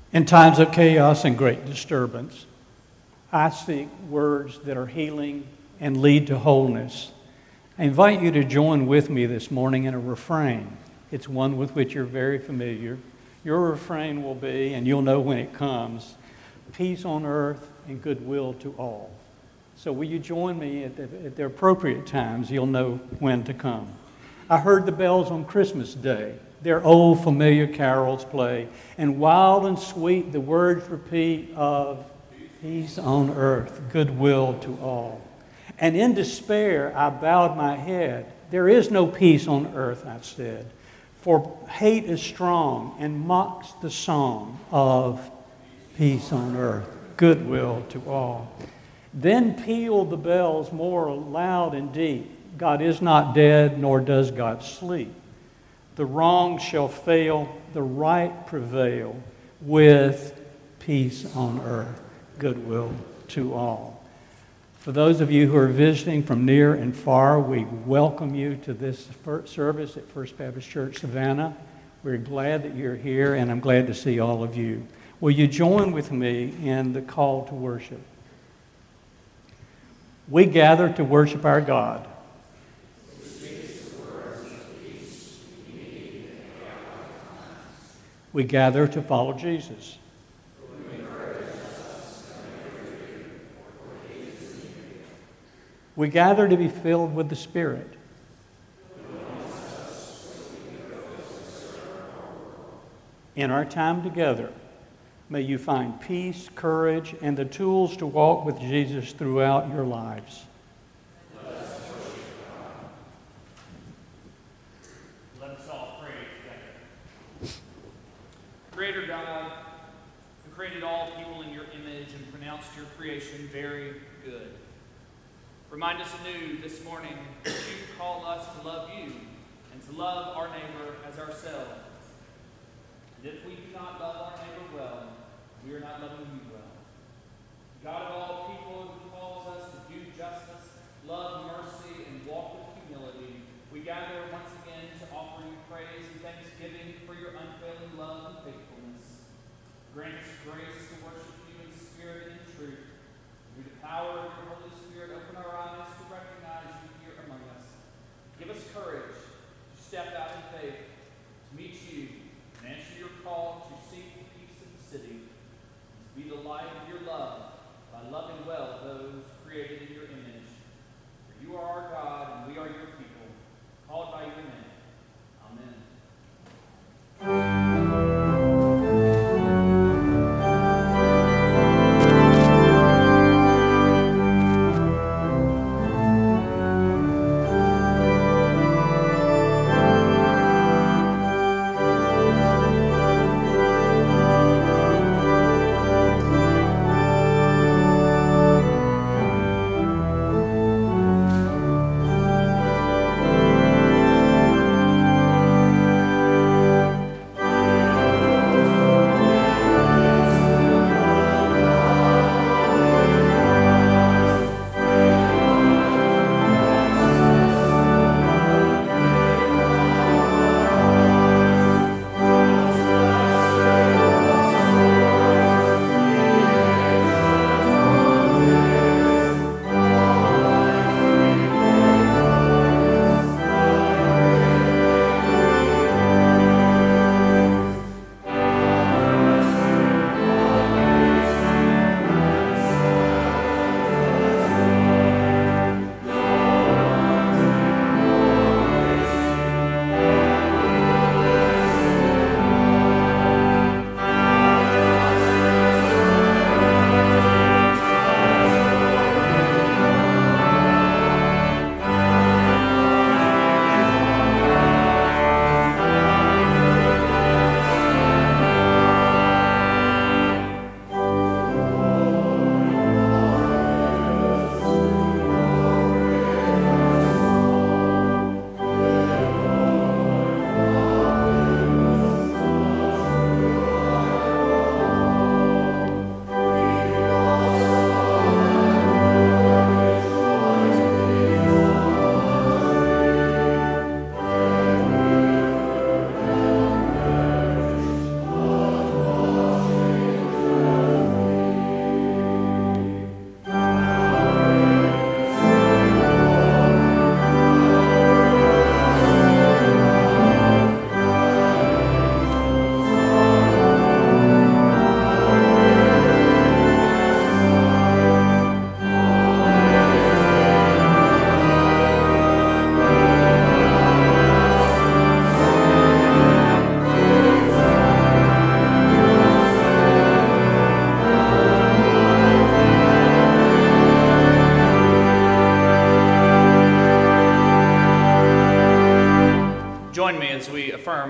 In times of chaos and great disturbance, I seek words that are healing and lead to wholeness. I invite you to join with me this morning in a refrain. It's one with which you're very familiar. Your refrain will be, and you'll know when it comes, peace on earth and goodwill to all. So will you join me at the appropriate times? You'll know when to come. I heard the bells on Christmas Day. Their old familiar carols play, and wild and sweet the words repeat of peace on earth, goodwill to all. And in despair I bowed my head. There is no peace on earth, I said, for hate is strong and mocks the song of peace on earth, goodwill to all. Then pealed the bells more loud and deep. God is not dead, nor does God sleep. The wrong shall fail, the right prevail, with peace on earth, goodwill to all. For those of you who are visiting from near and far, we welcome you to this service at First Baptist Church, Savannah. We're glad that you're here, and I'm glad to see all of you. Will you join with me in the call to worship? We gather to worship our God. We gather to follow Jesus. We gather to be filled with the Spirit. In our time together, may you find peace, courage, and the tools to walk with Jesus throughout your lives. Creator God, who created all people in your image and pronounced your creation very good. Remind us anew this morning that you call us to love you and to love our neighbor as ourselves. And if we do not love our neighbor well, we are not loving you well. God of all people who calls us to do justice, love mercy, and walk with humility, we gather once again to offer you praise and thanksgiving for your unfailing love and faithfulness. Grant us grace to worship you in spirit and truth. Through the power of your Holy Spirit, open our eyes to recognize you here among us. Give us courage to step out in faith, to meet you, and answer your call to seek the peace of the city, and to be the light of your love by loving well those created in your image. For you are our God, and we are your people, called by your name. Amen.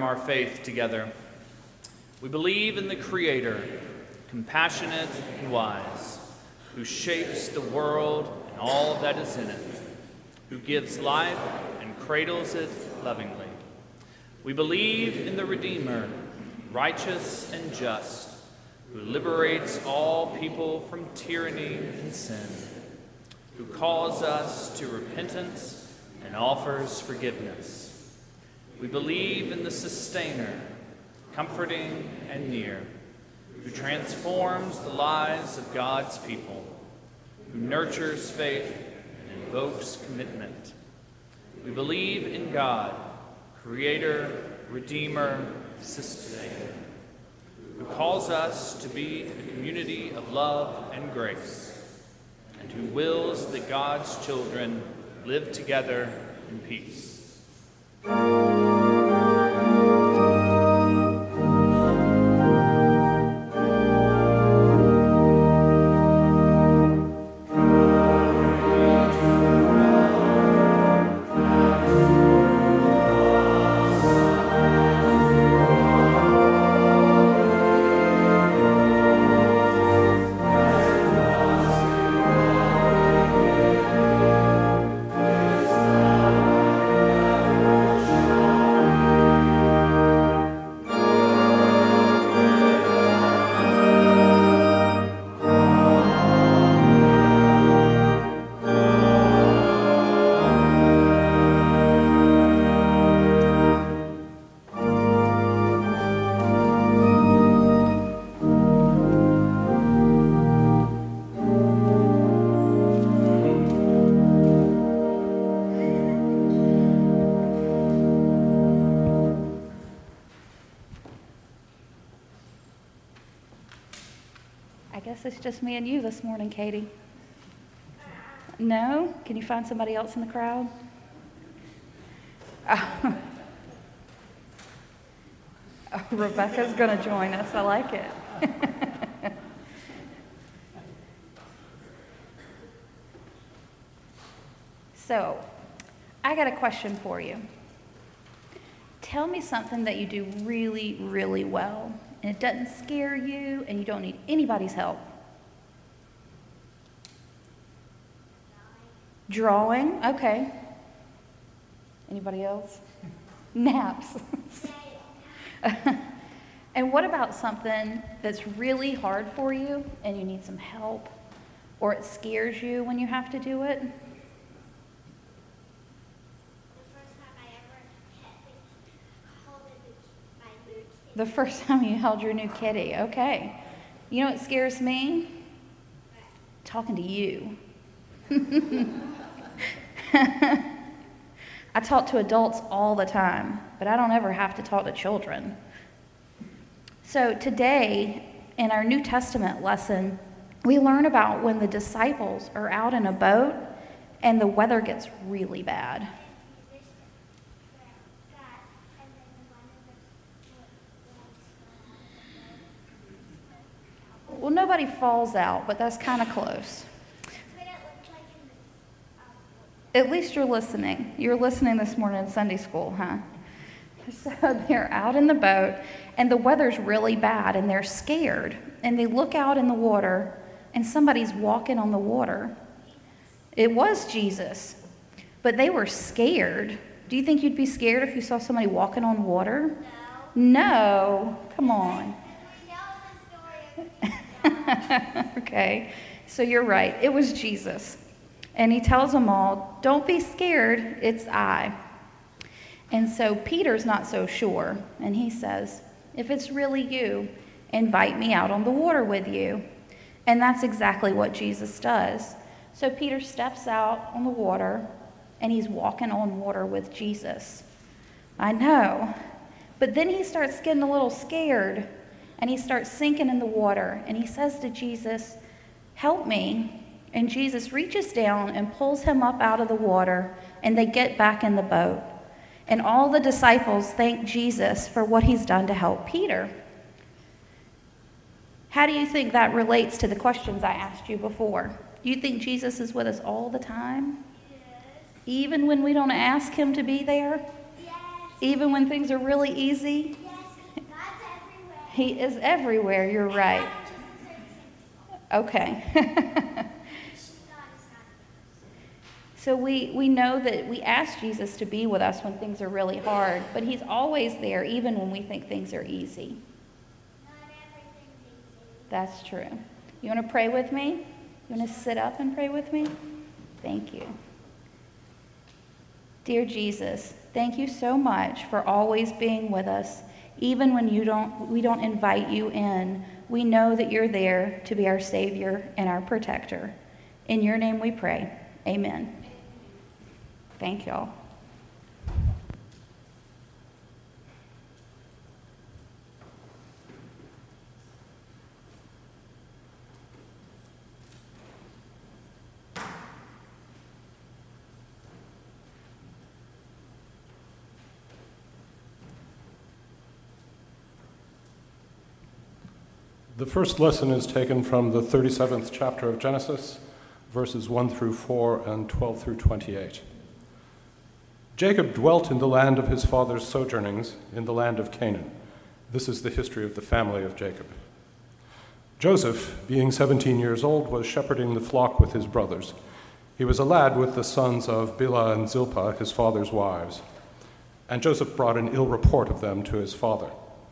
our faith together. We believe in the Creator, compassionate and wise, who shapes the world and all that is in it, who gives life and cradles it lovingly. We believe in the Redeemer, righteous and just, who liberates all people from tyranny and sin, who calls us to repentance and offers forgiveness. We believe in the Sustainer, comforting and near, who transforms the lives of God's people, who nurtures faith and invokes commitment. We believe in God, Creator, Redeemer, Sustainer, who calls us to be a community of love and grace, and who wills that God's children live together in peace. I guess it's just me and you this morning, Katie. No? Can you find somebody else in the crowd? Oh, Rebecca's going to join us. I like it. So, I got a question for you. Tell me something that you do really, really well, and it doesn't scare you, and you don't need anybody's help. Drawing? Okay. Anybody else? Naps. And what about something that's really hard for you, and you need some help, or it scares you when you have to do it? The first time you held your new kitty. Okay. You know what scares me? Talking to you. I talk to adults all the time, but I don't ever have to talk to children. So today, in our New Testament lesson, we learn about when the disciples are out in a boat and the weather gets really bad. Well, nobody falls out, but that's kind of close. At least you're listening. You're listening this morning in Sunday school, huh? So they're out in the boat, and the weather's really bad, and they're scared. And they look out in the water, and somebody's walking on the water. It was Jesus, but they were scared. Do you think you'd be scared if you saw somebody walking on water? No. Come on. Okay, so you're right. It was Jesus. And he tells them all, don't be scared, it's I. And so Peter's not so sure. And he says, if it's really you, invite me out on the water with you. And that's exactly what Jesus does. So Peter steps out on the water, and he's walking on water with Jesus. I know. But then he starts getting a little scared, and he starts sinking in the water. And he says to Jesus, help me. And Jesus reaches down and pulls him up out of the water, and they get back in the boat. And all the disciples thank Jesus for what he's done to help Peter. How do you think that relates to the questions I asked you before? Do you think Jesus is with us all the time? Yes. Even when we don't ask him to be there? Yes. Even when things are really easy? Yes, God's everywhere. He is everywhere, you're right. Okay. So we know that we ask Jesus to be with us when things are really hard, but he's always there even when we think things are easy. Not everything's easy. That's true. You want to pray with me? You want to sit up and pray with me? Thank you. Dear Jesus, thank you so much for always being with us. Even when we don't invite you in, we know that you're there to be our Savior and our protector. In your name we pray. Amen. Thank y'all. The first lesson is taken from the 37th chapter of Genesis, verses 1 through 4 and 12 through 28. Jacob dwelt in the land of his father's sojournings, in the land of Canaan. This is the history of the family of Jacob. Joseph, being 17 years old, was shepherding the flock with his brothers. He was a lad with the sons of Bilhah and Zilpah, his father's wives. And Joseph brought an ill report of them to his father.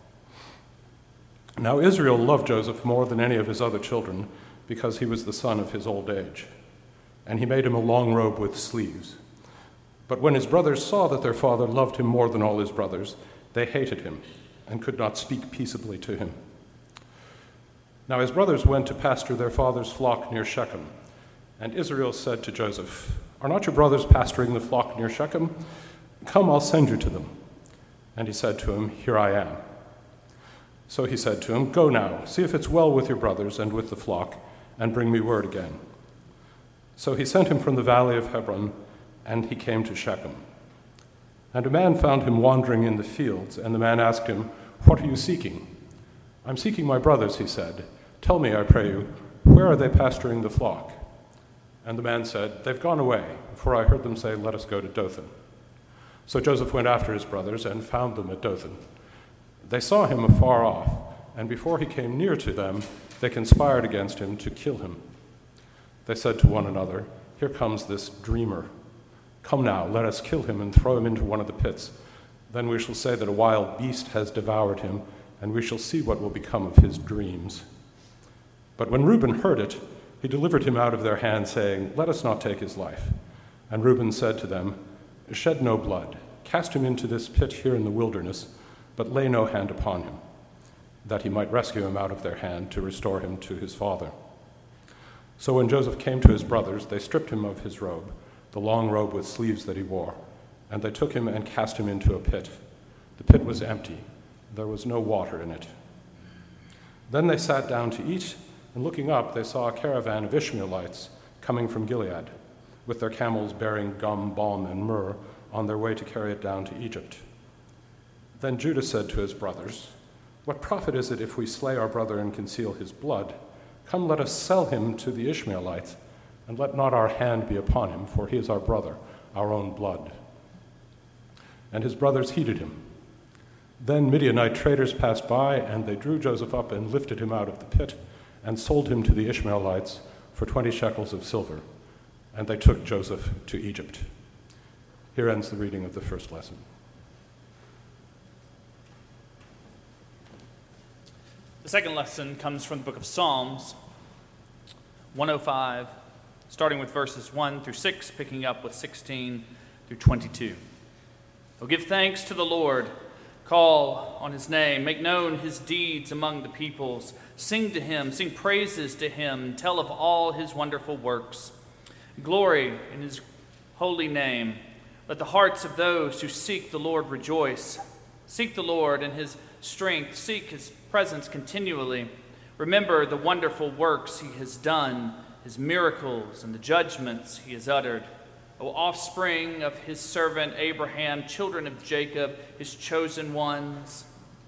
Now Israel loved Joseph more than any of his other children, because he was the son of his old age. And he made him a long robe with sleeves. But when his brothers saw that their father loved him more than all his brothers, they hated him and could not speak peaceably to him. Now his brothers went to pasture their father's flock near Shechem. And Israel said to Joseph, "Are not your brothers pasturing the flock near Shechem? Come, I'll send you to them." And he said to him, "Here I am." So he said to him, "Go now, see if it's well with your brothers and with the flock, and bring me word again." So he sent him from the valley of Hebron, and he came to Shechem. And a man found him wandering in the fields, and the man asked him, "What are you seeking?" "I'm seeking my brothers," he said. "Tell me, I pray you, where are they pasturing the flock?" And the man said, "They've gone away, for I heard them say, 'Let us go to Dothan.'" So Joseph went after his brothers and found them at Dothan. They saw him afar off, and before he came near to them, they conspired against him to kill him. They said to one another, "Here comes this dreamer. Come now, let us kill him and throw him into one of the pits. Then we shall say that a wild beast has devoured him, and we shall see what will become of his dreams." But when Reuben heard it, he delivered him out of their hand, saying, "Let us not take his life." And Reuben said to them, "Shed no blood. Cast him into this pit here in the wilderness, but lay no hand upon him, that he might rescue him out of their hand to restore him to his father." So when Joseph came to his brothers, they stripped him of his robe, the long robe with sleeves that he wore, and they took him and cast him into a pit. The pit was empty. There was no water in it. Then they sat down to eat, and looking up, they saw a caravan of Ishmaelites coming from Gilead, with their camels bearing gum, balm, and myrrh, on their way to carry it down to Egypt. Then Judah said to his brothers, "What profit is it if we slay our brother and conceal his blood? Come, let us sell him to the Ishmaelites, and let not our hand be upon him, for he is our brother, our own blood." And his brothers heeded him. Then Midianite traders passed by, and they drew Joseph up and lifted him out of the pit, and sold him to the Ishmaelites for 20 shekels of silver. And they took Joseph to Egypt. Here ends the reading of the first lesson. The second lesson comes from the book of Psalms, 105, starting with verses 1 through 6, picking up with 16 through 22. "Oh, give thanks to the Lord, call on his name, make known his deeds among the peoples. Sing to him, sing praises to him, tell of all his wonderful works. Glory in his holy name. Let the hearts of those who seek the Lord rejoice. Seek the Lord in his strength, seek his presence continually. Remember the wonderful works he has done, his miracles and the judgments he has uttered. O offspring of his servant Abraham, children of Jacob, his chosen ones.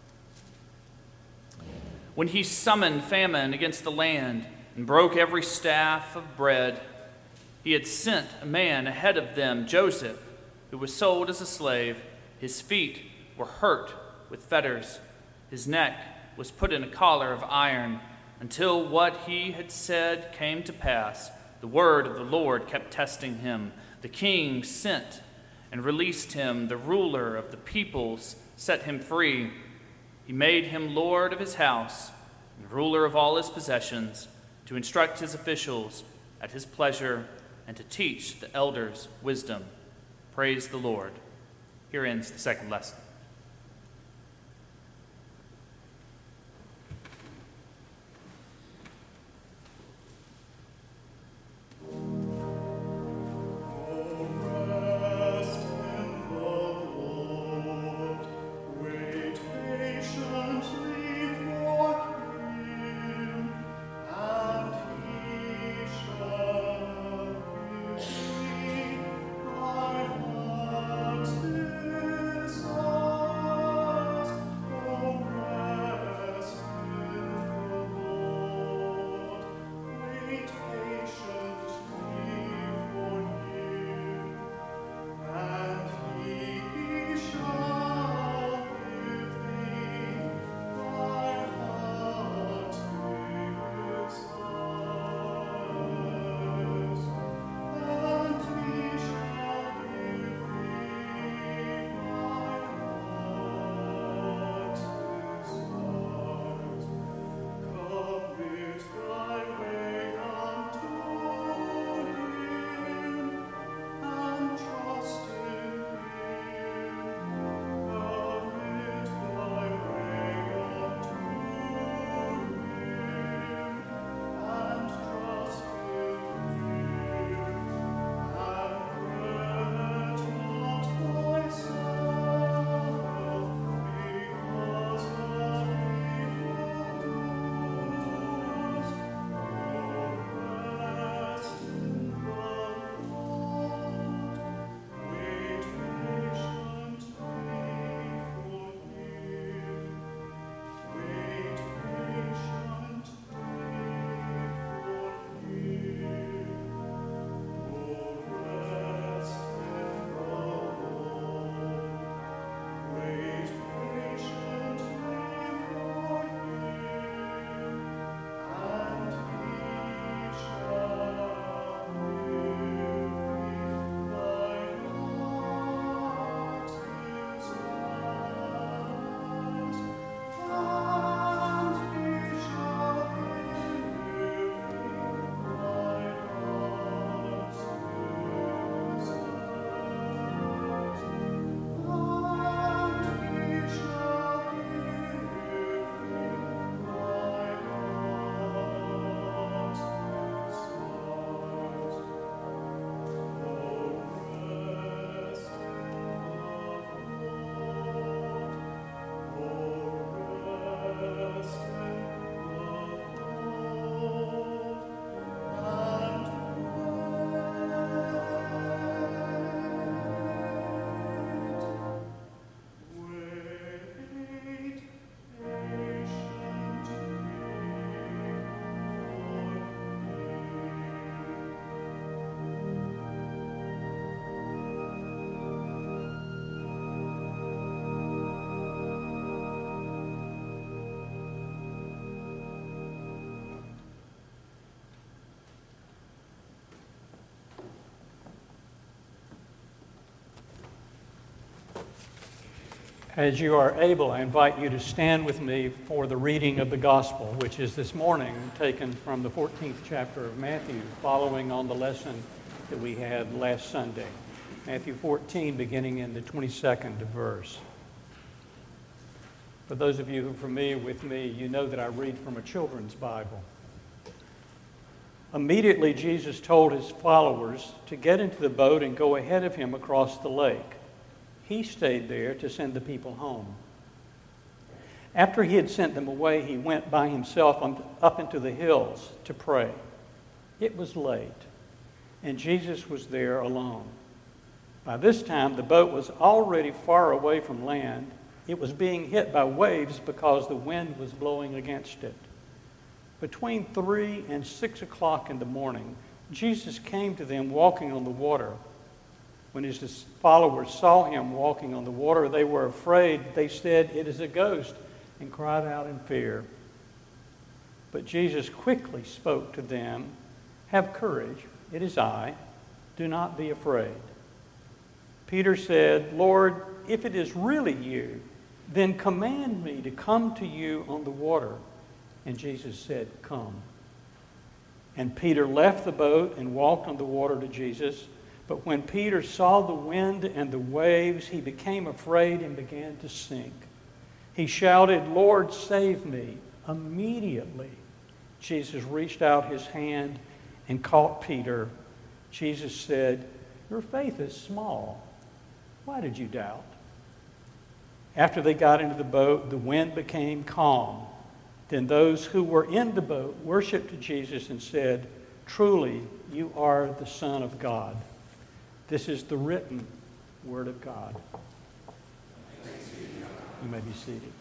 When he summoned famine against the land and broke every staff of bread, he had sent a man ahead of them, Joseph, who was sold as a slave. His feet were hurt with fetters. His neck was put in a collar of iron, until what he had said came to pass. The word of the Lord kept testing him. The king sent and released him. The ruler of the peoples set him free. He made him lord of his house and ruler of all his possessions, to instruct his officials at his pleasure and to teach the elders wisdom. Praise the Lord. Here ends the second lesson. As you are able, I invite you to stand with me for the reading of the Gospel, which is this morning taken from the 14th chapter of Matthew, following on the lesson that we had last Sunday. Matthew 14, beginning in the 22nd verse. For those of you who are familiar with me, you know that I read from a children's Bible. Immediately, Jesus told his followers to get into the boat and go ahead of him across the lake. He stayed there to send the people home. After he had sent them away, he went by himself up into the hills to pray. It was late, and Jesus was there alone. By this time, the boat was already far away from land. It was being hit by waves because the wind was blowing against it. Between 3 and 6 o'clock in the morning, Jesus came to them walking on the water. When his followers saw him walking on the water, they were afraid. They said, "It is a ghost," and cried out in fear. But Jesus quickly spoke to them, "Have courage, it is I. Do not be afraid." Peter said, "Lord, if it is really you, then command me to come to you on the water." And Jesus said, "Come." And Peter left the boat and walked on the water to Jesus. But when Peter saw the wind and the waves, he became afraid and began to sink. He shouted, "Lord, save me." Immediately, Jesus reached out his hand and caught Peter. Jesus said, "Your faith is small. Why did you doubt?" After they got into the boat, the wind became calm. Then those who were in the boat worshiped Jesus and said, "Truly, you are the Son of God." This is the written Word of God. You may be seated.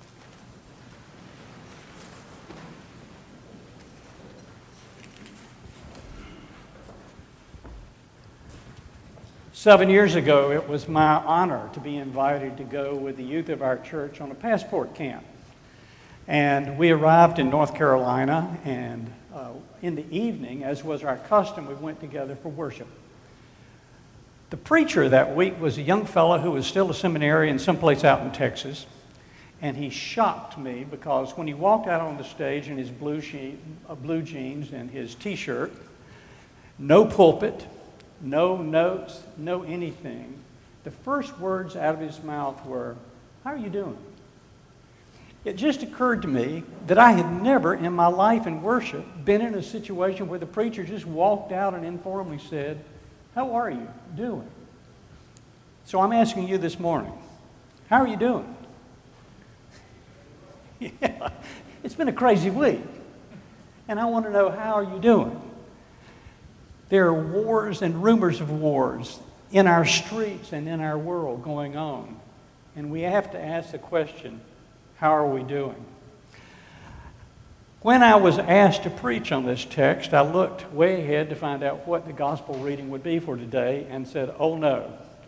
Seven years ago, it was my honor to be invited to go with the youth of our church on a passport camp. And we arrived in North Carolina, and in the evening, as was our custom, we went together for worship. The preacher that week was a young fellow who was still a seminarian someplace out in Texas. And he shocked me because when he walked out on the stage in his blue jeans and his T-shirt, no pulpit, no notes, no anything, the first words out of his mouth were, "How are you doing?" It just occurred to me that I had never in my life in worship been in a situation where the preacher just walked out and informally said, "How are you doing?" So I'm asking you this morning, how are you doing? Yeah, it's been a crazy week. And I want to know, how are you doing? There are wars and rumors of wars in our streets and in our world going on. And we have to ask the question, how are we doing? When I was asked to preach on this text, I looked way ahead to find out what the gospel reading would be for today and said, "Oh no."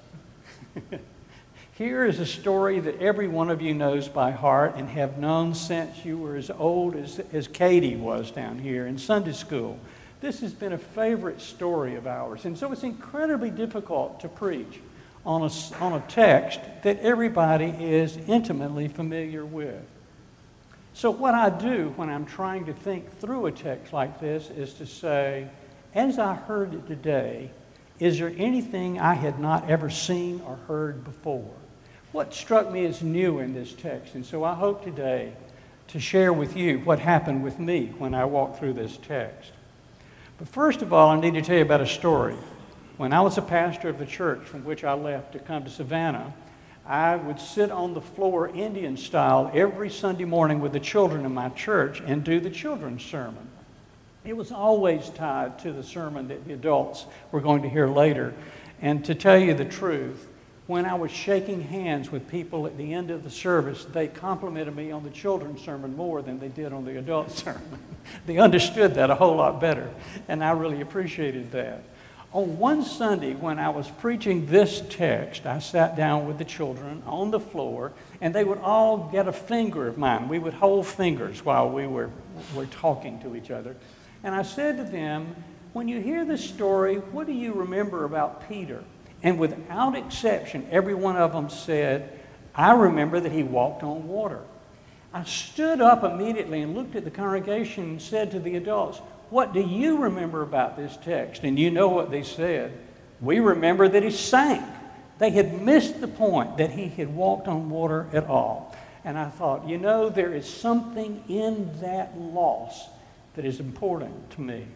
Here is a story that every one of you knows by heart and have known since you were as old as Katie was down here in Sunday school. This has been a favorite story of ours, and so it's incredibly difficult to preach on a text that everybody is intimately familiar with. So what I do when I'm trying to think through a text like this is to say, as I heard it today, is there anything I had not ever seen or heard before? What struck me as new in this text? And so I hope today to share with you what happened with me when I walked through this text. But first of all, I need to tell you about a story. When I was a pastor of the church from which I left to come to Savannah, I would sit on the floor Indian style every Sunday morning with the children in my church and do the children's sermon. It was always tied to the sermon that the adults were going to hear later. And to tell you the truth, when I was shaking hands with people at the end of the service, they complimented me on the children's sermon more than they did on the adult sermon. They understood that a whole lot better, and I really appreciated that. On one Sunday, when I was preaching this text, I sat down with the children on the floor, and they would all get a finger of mine. We would hold fingers while we were talking to each other. And I said to them, when you hear this story, what do you remember about Peter? And without exception, every one of them said, I remember that he walked on water. I stood up immediately and looked at the congregation and said to the adults, what do you remember about this text? And you know what they said. We remember that he sank. They had missed the point that he had walked on water at all. And I thought, you know, there is something in that loss that is important to me.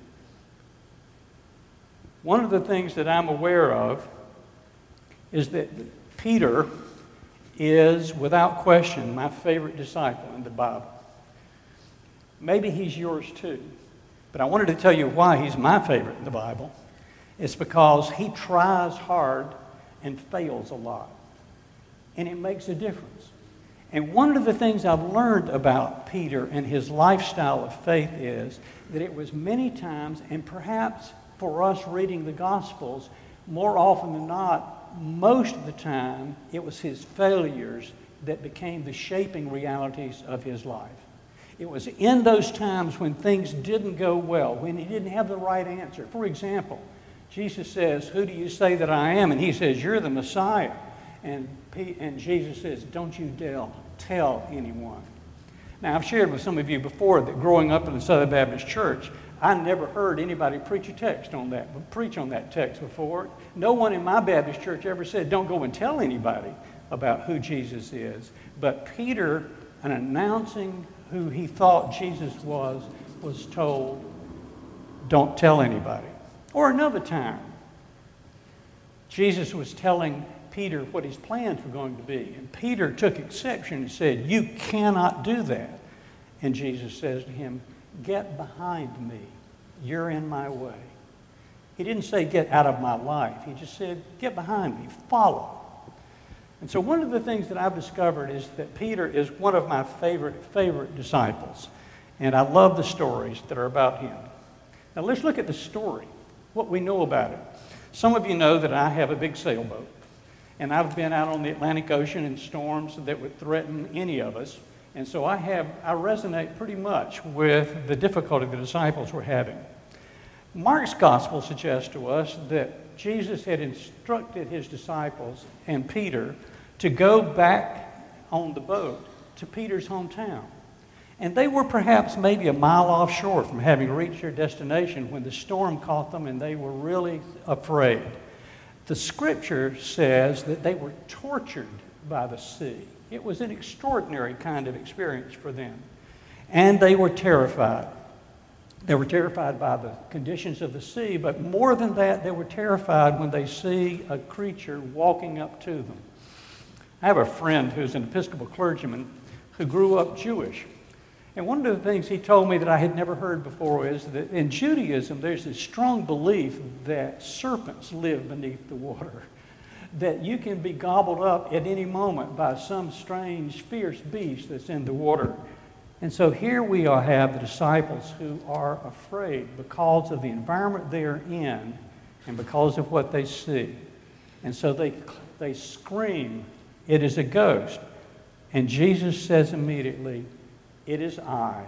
One of the things that I'm aware of is that Peter is, without question, my favorite disciple in the Bible. Maybe he's yours too. But I wanted to tell you why he's my favorite in the Bible. It's because he tries hard and fails a lot. And it makes a difference. And one of the things I've learned about Peter and his lifestyle of faith is that it was many times, and perhaps for us reading the Gospels, more often than not, most of the time, it was his failures that became the shaping realities of his life. It was in those times when things didn't go well, when he didn't have the right answer. For example, Jesus says, "Who do you say that I am?" And he says, "You're the Messiah." And Jesus says, "Don't you tell anyone." Now, I've shared with some of you before that growing up in the Southern Baptist Church, I never heard anybody preach on that text before. No one in my Baptist church ever said, "Don't go and tell anybody about who Jesus is." But Peter, in announcing who he thought Jesus was told, "Don't tell anybody." Or another time, Jesus was telling Peter what his plans were going to be. And Peter took exception and said, "You cannot do that." And Jesus says to him, "Get behind me. You're in my way." He didn't say, "Get out of my life." He just said, "Get behind me. Follow." And so one of the things that I've discovered is that Peter is one of my favorite disciples. And I love the stories that are about him. Now let's look at the story, what we know about it. Some of you know that I have a big sailboat. And I've been out on the Atlantic Ocean in storms that would threaten any of us. And so I resonate pretty much with the difficulty the disciples were having. Mark's gospel suggests to us that Jesus had instructed his disciples and Peter to go back on the boat to Peter's hometown. And they were perhaps maybe a mile offshore from having reached their destination when the storm caught them and they were really afraid. The scripture says that they were tortured by the sea. It was an extraordinary kind of experience for them. And they were terrified. They were terrified by the conditions of the sea, but more than that, they were terrified when they see a creature walking up to them. I have a friend who's an Episcopal clergyman who grew up Jewish. And one of the things he told me that I had never heard before is that in Judaism, there's this strong belief that serpents live beneath the water, that you can be gobbled up at any moment by some strange, fierce beast that's in the water. And so here we have the disciples who are afraid because of the environment they are in and because of what they see. And so they scream, "It is a ghost." And Jesus says immediately, "It is I.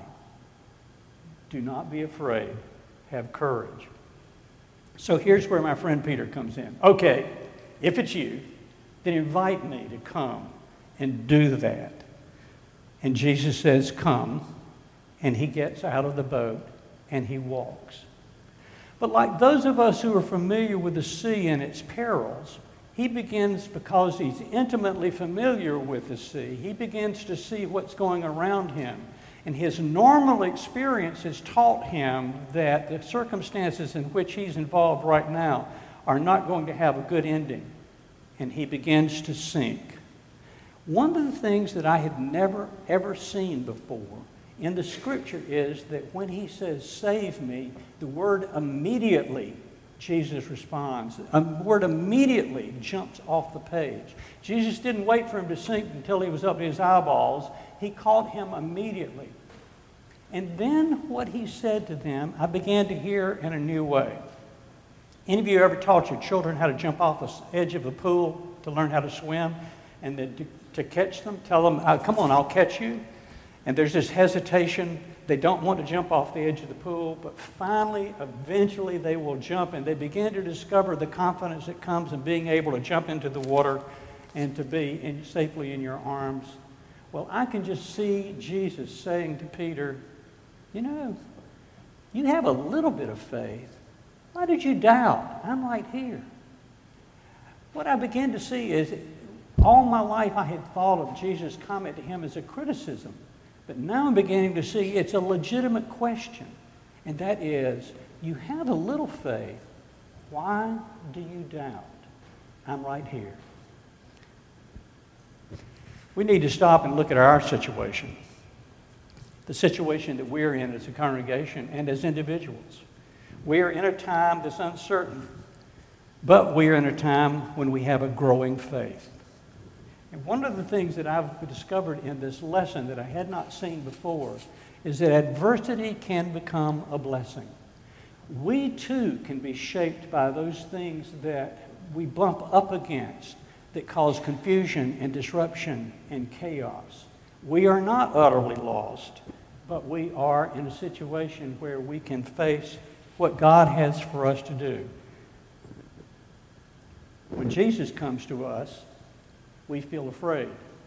Do not be afraid. Have courage." So here's where my friend Peter comes in. "Okay, if it's you, then invite me to come and do that." And Jesus says, "Come." And he gets out of the boat and he walks. But like those of us who are familiar with the sea and its perils, he begins, because he's intimately familiar with the sea, he begins to see what's going around him. And his normal experience has taught him that the circumstances in which he's involved right now are not going to have a good ending. And he begins to sink. One of the things that I had never, ever seen before in the scripture is that when he says, "Save me," the word immediately, Jesus responds. A word immediately jumps off the page. Jesus didn't wait for him to sink until he was up to his eyeballs. He caught him immediately. And then what he said to them, I began to hear in a new way. Any of you ever taught your children how to jump off the edge of a pool to learn how to swim? And then to catch them, tell them, "Come on, I'll catch you." And there's this hesitation. They don't want to jump off the edge of the pool, but finally, eventually they will jump, and they begin to discover the confidence that comes in being able to jump into the water and to be safely in your arms. Well, I can just see Jesus saying to Peter, "You know, you have a little bit of faith. Why did you doubt? I'm right here." What I began to see is all my life I had thought of Jesus' comment to him as a criticism. But now I'm beginning to see it's a legitimate question. And that is, you have a little faith. Why do you doubt? I'm right here. We need to stop and look at our situation. The situation that we're in as a congregation and as individuals. We are in a time that's uncertain, but we are in a time when we have a growing faith. And one of the things that I've discovered in this lesson that I had not seen before is that adversity can become a blessing. We too can be shaped by those things that we bump up against that cause confusion and disruption and chaos. We are not utterly lost, but we are in a situation where we can face what God has for us to do. When Jesus comes to us, we feel afraid.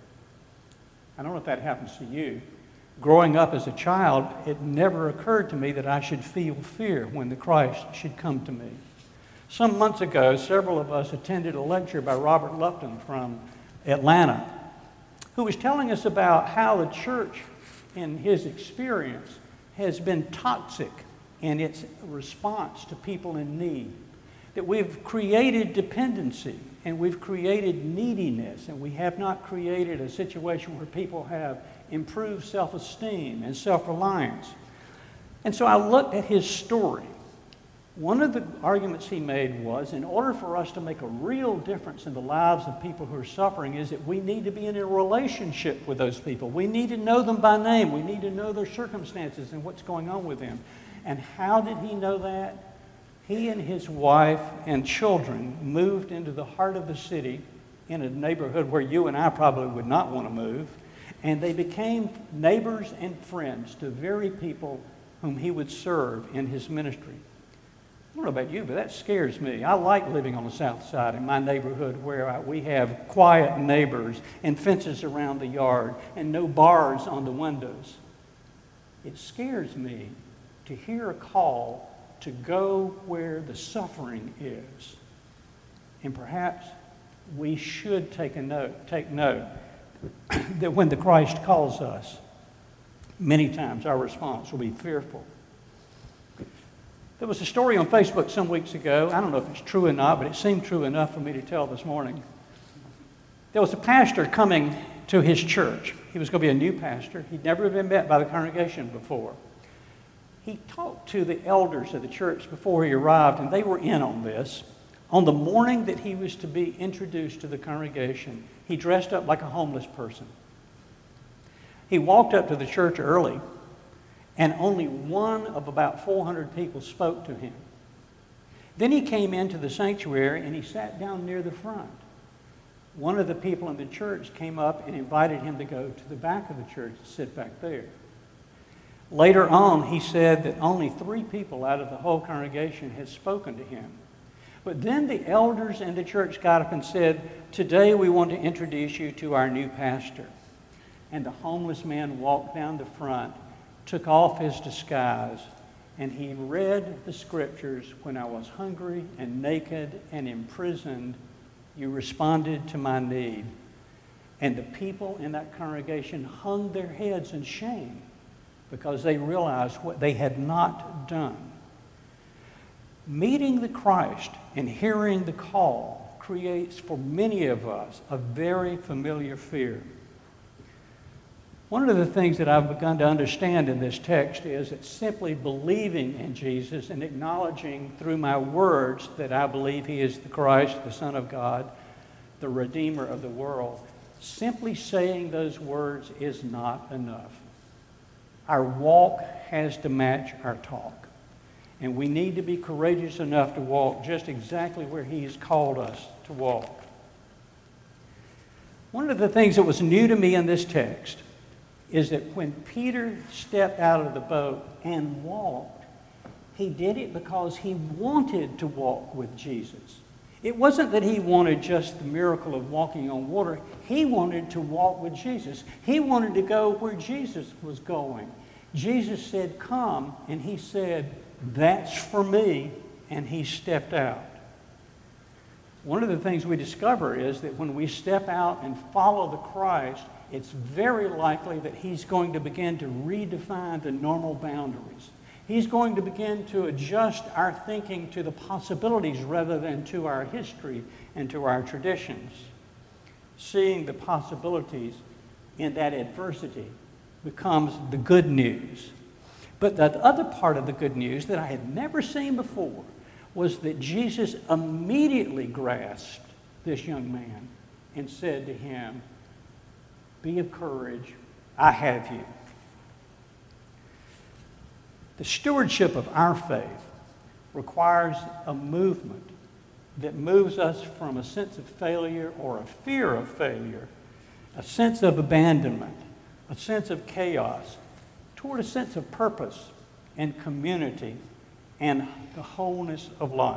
I don't know if that happens to you. Growing up as a child, it never occurred to me that I should feel fear when the Christ should come to me. Some months ago, several of us attended a lecture by Robert Lupton from Atlanta, who was telling us about how the church, in his experience, has been toxic in its response to people in need. That we've created dependency and we've created neediness, and we have not created a situation where people have improved self-esteem and self-reliance. And so I looked at his story. One of the arguments he made was, in order for us to make a real difference in the lives of people who are suffering, is that we need to be in a relationship with those people. We need to know them by name. We need to know their circumstances and what's going on with them. And how did he know that? He and his wife and children moved into the heart of the city in a neighborhood where you and I probably would not want to move. And they became neighbors and friends to the very people whom he would serve in his ministry. I don't know about you, but that scares me. I like living on the south side in my neighborhood where we have quiet neighbors and fences around the yard and no bars on the windows. It scares me to hear a call to go where the suffering is. And perhaps we should take note that when the Christ calls us, many times our response will be fearful. There was a story on Facebook some weeks ago. I don't know if it's true or not, but it seemed true enough for me to tell this morning. There was a pastor coming to his church. He was going to be a new pastor. He'd never been met by the congregation before. He talked to the elders of the church before he arrived, and they were in on this. On the morning that he was to be introduced to the congregation, he dressed up like a homeless person. He walked up to the church early, and only one of about 400 people spoke to him. Then he came into the sanctuary and he sat down near the front. One of the people in the church came up and invited him to go to the back of the church and sit back there. Later on, he said that only 3 people out of the whole congregation had spoken to him. But then the elders in the church got up and said, "Today we want to introduce you to our new pastor." And the homeless man walked down the front, took off his disguise, and he read the scriptures. "When I was hungry and naked and imprisoned, you responded to my need." And the people in that congregation hung their heads in shame because they realized what they had not done. Meeting the Christ and hearing the call creates for many of us a very familiar fear. One of the things that I've begun to understand in this text is that simply believing in Jesus and acknowledging through my words that I believe he is the Christ, the Son of God, the Redeemer of the world, simply saying those words is not enough. Our walk has to match our talk. And we need to be courageous enough to walk just exactly where he's called us to walk. One of the things that was new to me in this text is that when Peter stepped out of the boat and walked, he did it because he wanted to walk with Jesus. It wasn't that he wanted just the miracle of walking on water. He wanted to walk with Jesus. He wanted to go where Jesus was going. Jesus said, "Come," and he said, "That's for me," and he stepped out. One of the things we discover is that when we step out and follow the Christ, it's very likely that he's going to begin to redefine the normal boundaries. He's going to begin to adjust our thinking to the possibilities rather than to our history and to our traditions. Seeing the possibilities in that adversity becomes the good news. But the other part of the good news that I had never seen before was that Jesus immediately grasped this young man and said to him, "Be of courage, I have you." The stewardship of our faith requires a movement that moves us from a sense of failure or a fear of failure, a sense of abandonment, a sense of chaos, toward a sense of purpose and community and the wholeness of life.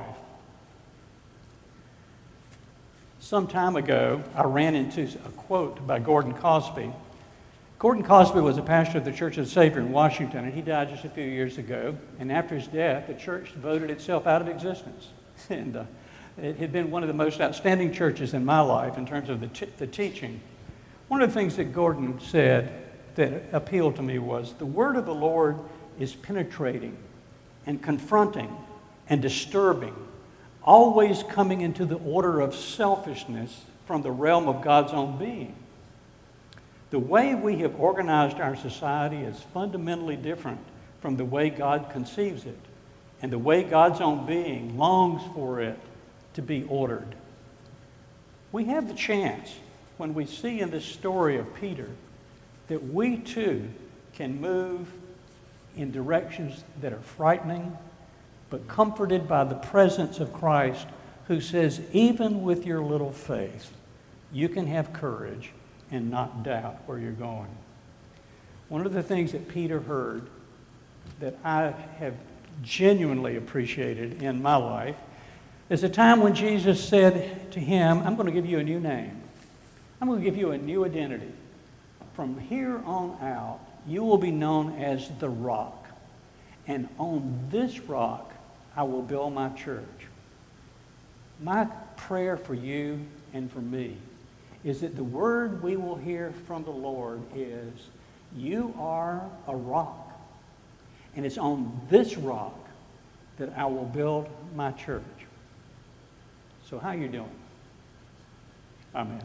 Some time ago, I ran into a quote by Gordon Cosby. Gordon Cosby was a pastor of the Church of the Savior in Washington, and he died just a few years ago. And after his death, the church voted itself out of existence. And it had been one of the most outstanding churches in my life in terms of the teaching. One of the things that Gordon said that appealed to me was, the word of the Lord is penetrating and confronting and disturbing, always coming into the order of selfishness from the realm of God's own being. The way we have organized our society is fundamentally different from the way God conceives it and the way God's own being longs for it to be ordered. We have the chance, when we see in this story of Peter, that we too can move in directions that are frightening, but comforted by the presence of Christ, who says, even with your little faith, you can have courage and not doubt where you're going. One of the things that Peter heard that I have genuinely appreciated in my life is a time when Jesus said to him, I'm going to give you a new name. I'm going to give you a new identity. From here on out, you will be known as the Rock. And on this rock, I will build my church. My prayer for you and for me is that the word we will hear from the Lord is, you are a rock. And it's on this rock that I will build my church. So how you doing? Amen.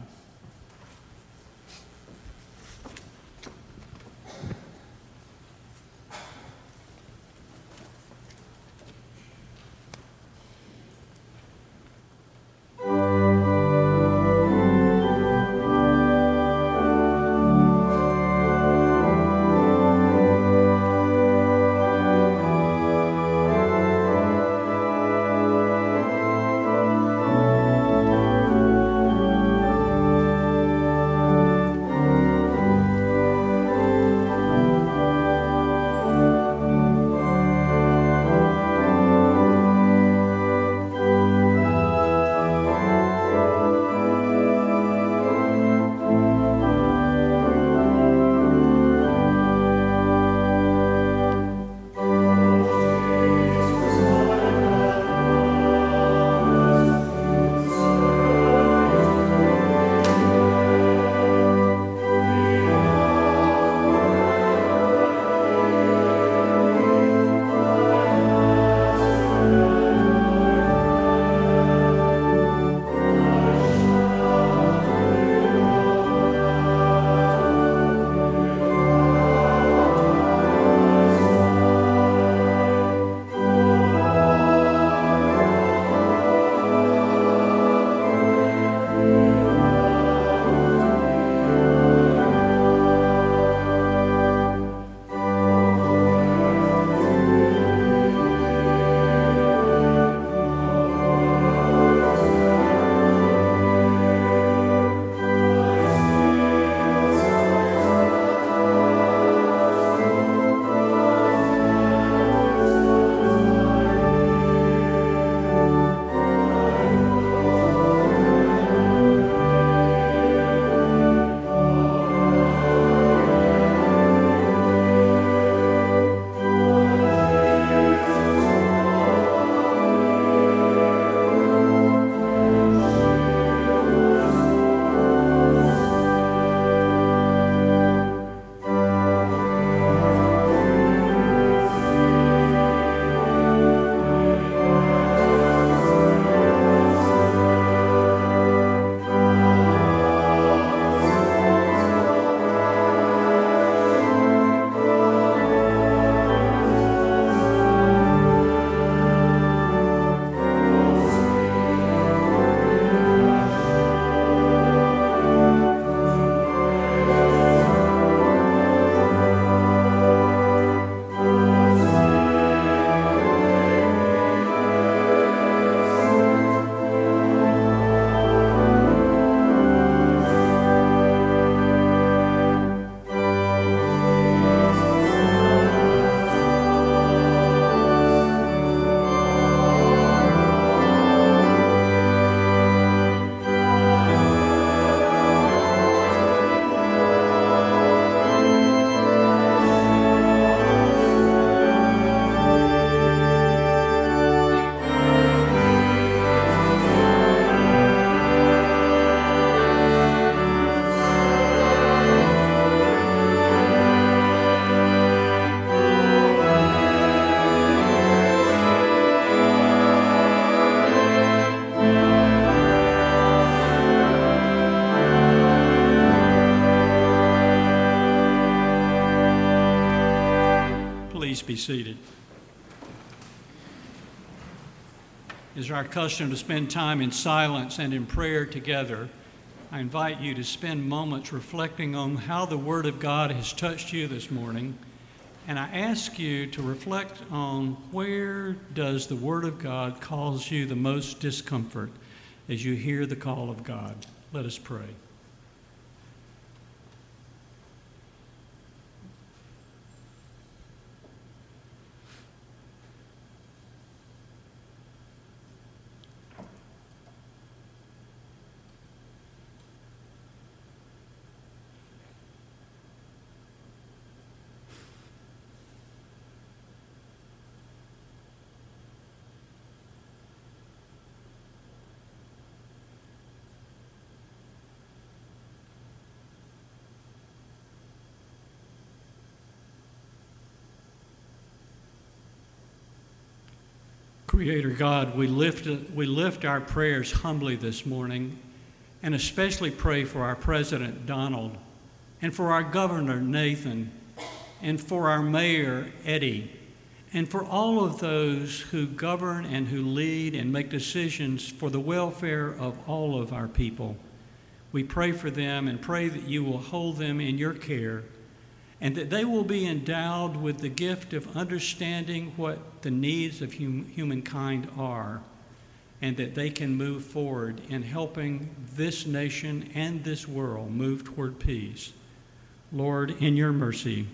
seated. It's our custom to spend time in silence and in prayer together. I invite you to spend moments reflecting on how the Word of God has touched you this morning. And I ask you to reflect on where does the Word of God cause you the most discomfort as you hear the call of God. Let us pray. Creator God, we lift our prayers humbly this morning, and especially pray for our President, Donald, and for our Governor, Nathan, and for our Mayor, Eddie, and for all of those who govern and who lead and make decisions for the welfare of all of our people. We pray for them and pray that you will hold them in your care, and that they will be endowed with the gift of understanding what the needs of humankind are, and that they can move forward in helping this nation and this world move toward peace. Lord, in your mercy.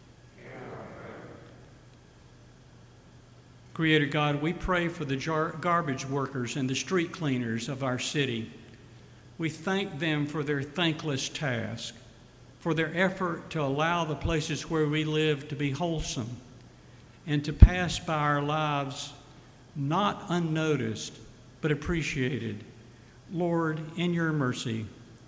Creator God, we pray for the garbage workers and the street cleaners of our city. We thank them for their thankless task, for their effort to allow the places where we live to be wholesome and to pass by our lives not unnoticed, but appreciated. Lord, in your mercy.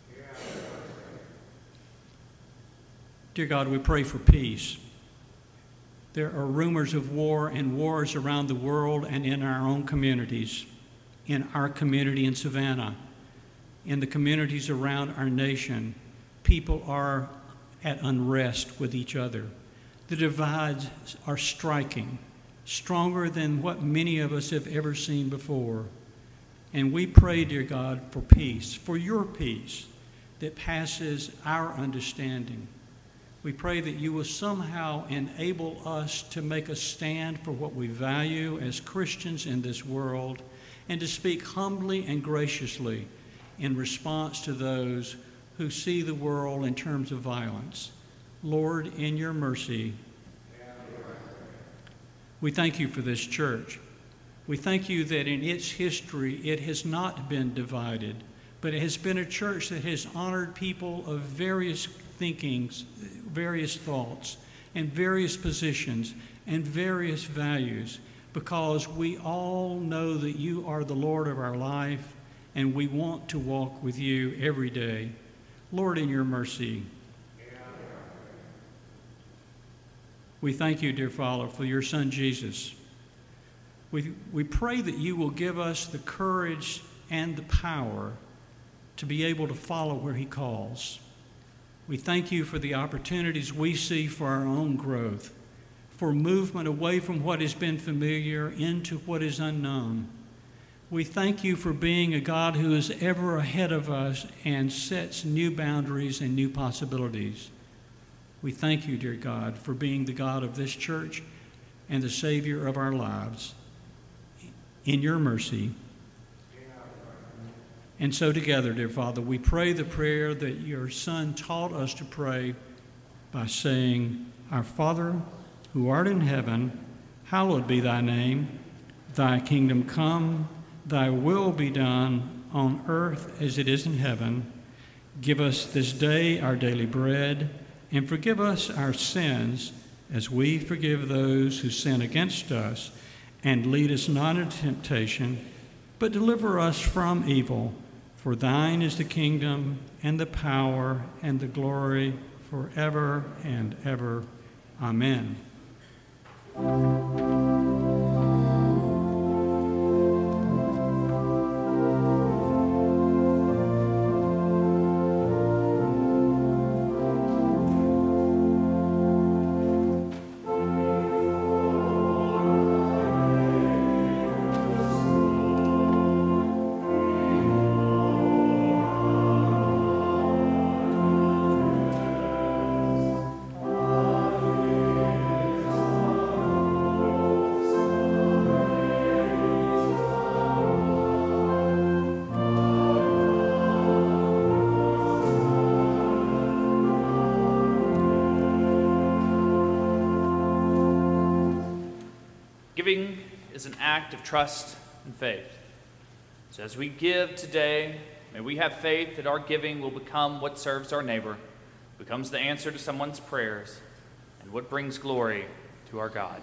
Dear God, we pray for peace. There are rumors of war and wars around the world and in our own communities, in our community in Savannah, in the communities around our nation. People are at unrest with each other. The divides are striking, stronger than what many of us have ever seen before. And we pray, dear God, for peace, for your peace that passes our understanding. We pray that you will somehow enable us to make a stand for what we value as Christians in this world, and to speak humbly and graciously in response to those who see the world in terms of violence. Lord, in your mercy, we thank you for this church. We thank you that in its history it has not been divided, but it has been a church that has honored people of various thinkings, various thoughts, and various positions, and various values, because we all know that you are the Lord of our life, and we want to walk with you every day. Lord, in your mercy, we thank you, dear Father, for your Son, Jesus. We pray that you will give us the courage and the power to be able to follow where he calls. We thank you for the opportunities we see for our own growth, for movement away from what has been familiar into what is unknown. We thank you for being a God who is ever ahead of us and sets new boundaries and new possibilities. We thank you, dear God, for being the God of this church and the Savior of our lives. In your mercy. And so together, dear Father, we pray the prayer that your Son taught us to pray by saying, Our Father, who art in heaven, hallowed be thy name. Thy kingdom come, thy will be done on earth as it is in heaven. Give us this day our daily bread, and forgive us our sins as we forgive those who sin against us. And lead us not into temptation, but deliver us from evil. For thine is the kingdom, and the power, and the glory, forever and ever. Amen. Giving is an act of trust and faith. So as we give today, may we have faith that our giving will become what serves our neighbor, becomes the answer to someone's prayers, and what brings glory to our God.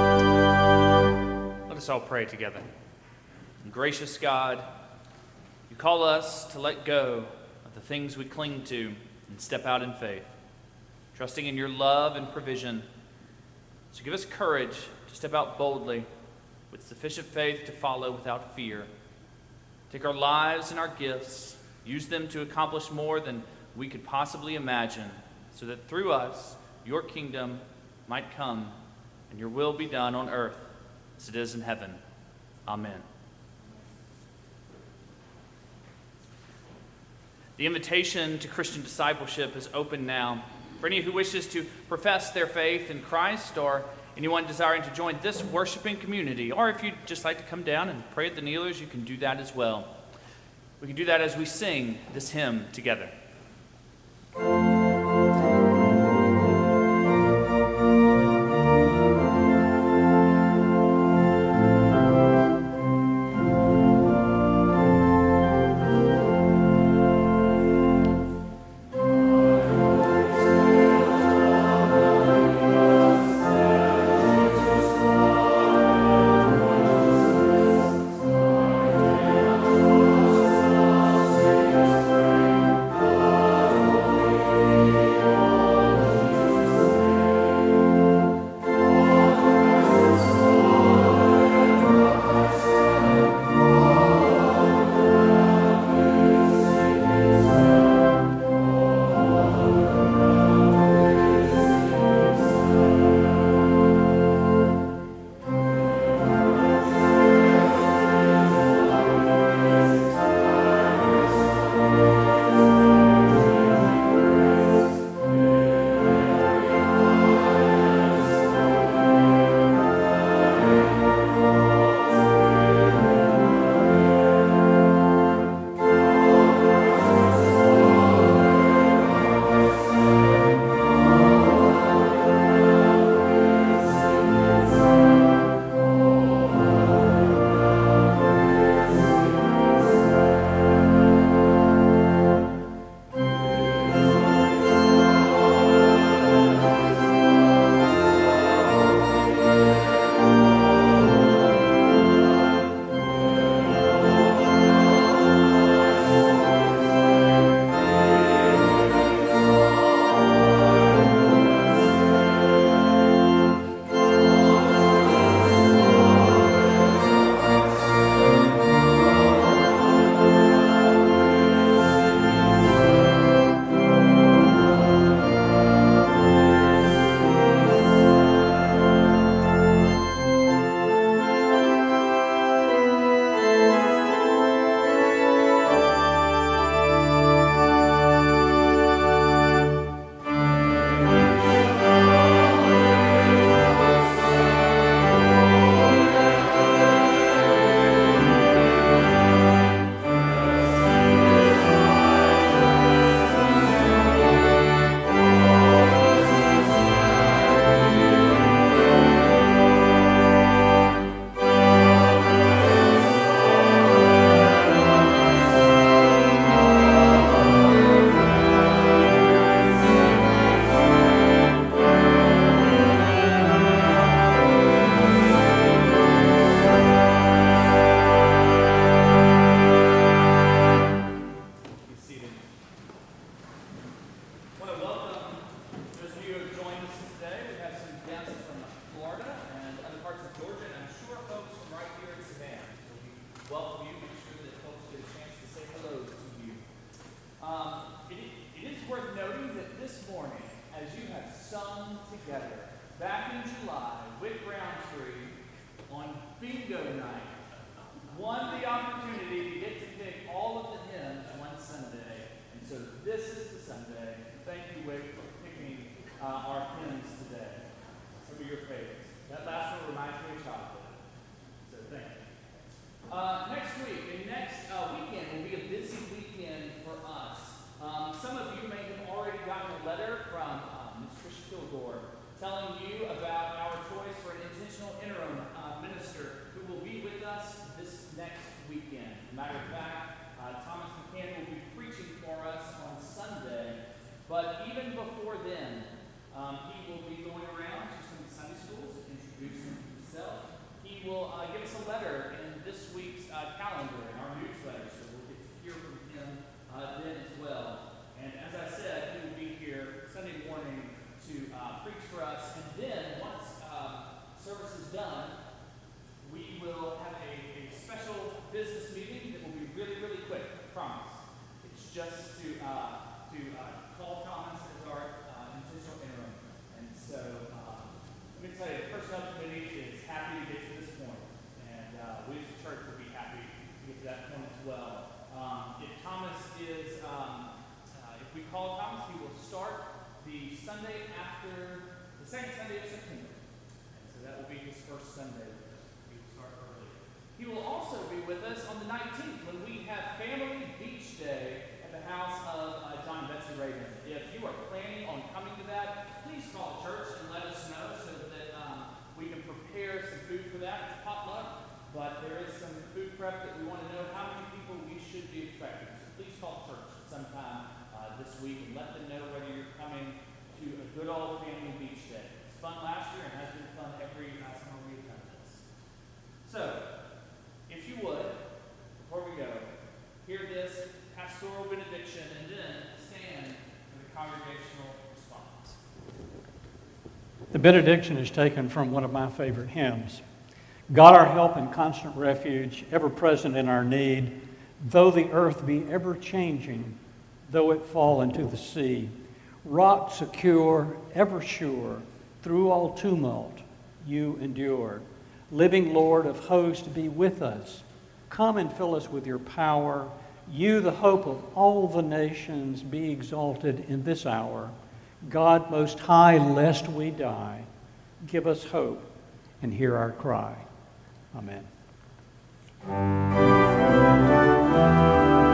Let us all pray together. Gracious God, You call us to let go of the things we cling to and step out in faith, trusting in your love and provision. So give us courage to step out boldly with sufficient faith to follow without fear. Take our lives and our gifts, use them to accomplish more than we could possibly imagine, so that through us, your kingdom might come and your will be done on earth as it is in heaven. Amen. The invitation to Christian discipleship is open now. For any who wishes to profess their faith in Christ, or anyone desiring to join this worshiping community, or if you'd just like to come down and pray at the kneelers, you can do that as well. We can do that as we sing this hymn together. us to call Thomas as our intentional interim. And so, let me tell you, the personnel committee is happy to get to this point, and we as a church will be happy to get to that point as well. If Thomas is, if we call Thomas, he will start the Sunday after the second Sunday of September. And so that will be his first Sunday. He will start early. He will also be with us on the 19th when we have Family Beach Day at the house of John and Betsy Reagan. If you are planning on coming to that, please call the church and let us know so that we can prepare some food for that. It's potluck, but there is some food prep that we want to know how many people we should be expecting. So please call church sometime this week and let them know whether you're coming to a good old Family Beach Day. It's fun last year and has been fun every summer we've done this. So, if you would, before we go, hear this pastoral benediction and then stand for the congregational response. The benediction is taken from one of my favorite hymns. God, our help and constant refuge, ever present in our need, though the earth be ever changing, though it fall into the sea, rock secure, ever sure, through all tumult you endure. Living Lord of hosts, be with us. Come and fill us with your power. You, the hope of all the nations, be exalted in this hour. God most high, lest we die, give us hope and hear our cry. Amen.